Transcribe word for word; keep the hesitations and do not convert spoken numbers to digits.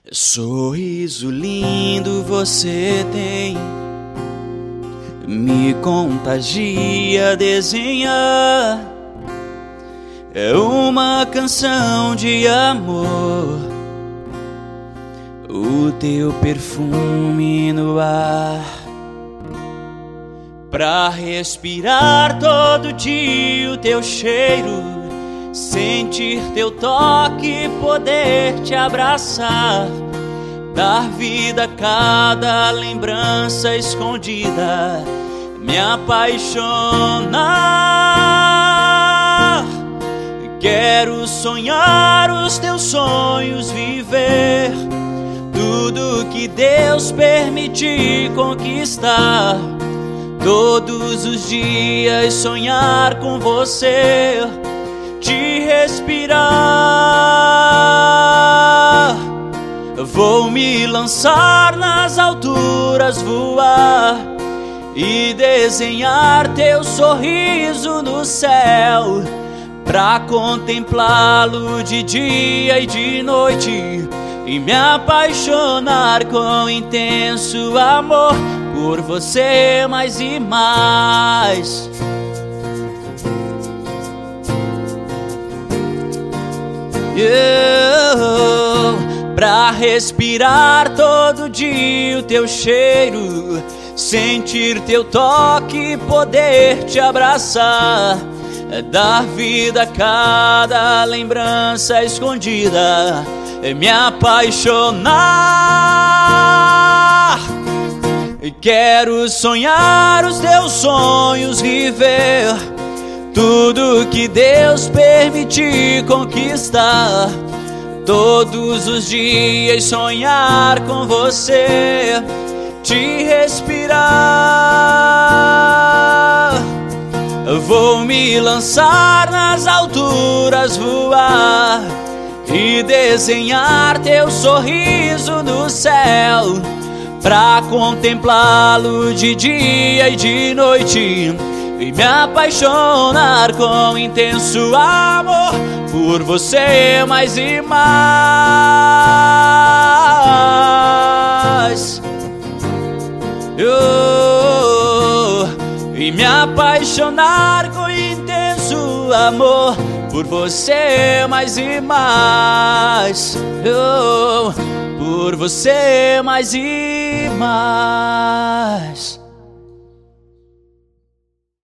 Sorriso lindo você tem, me contagia a desenhar. É uma canção de amor, o teu perfume no ar. Pra respirar todo dia o teu cheiro, sentir teu toque, poder te abraçar, dar vida a cada lembrança escondida, me apaixonar. Quero sonhar os teus sonhos, viver tudo que Deus permitir conquistar. Todos os dias sonhar com você, te respirar. Vou me lançar nas alturas, voar e desenhar teu sorriso no céu, pra contemplá-lo de dia e de noite e me apaixonar com intenso amor por você mais e mais. Eu, pra respirar todo dia o teu cheiro, sentir teu toque, poder te abraçar, dar vida a cada lembrança escondida, me apaixonar. Quero sonhar os teus sonhos, viver tudo que Deus permitir conquistar. Todos os dias sonhar com você, te respirar. Vou me lançar nas alturas, voar e desenhar teu sorriso no céu, pra contemplá-lo de dia e de noite e me apaixonar com intenso amor por você mais e mais. Oh, e me apaixonar com intenso amor por você mais e mais. Oh, por você mais e mais.